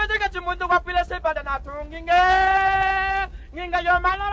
katika chimundu kwa pile sepa da na tunginge nginga yo malala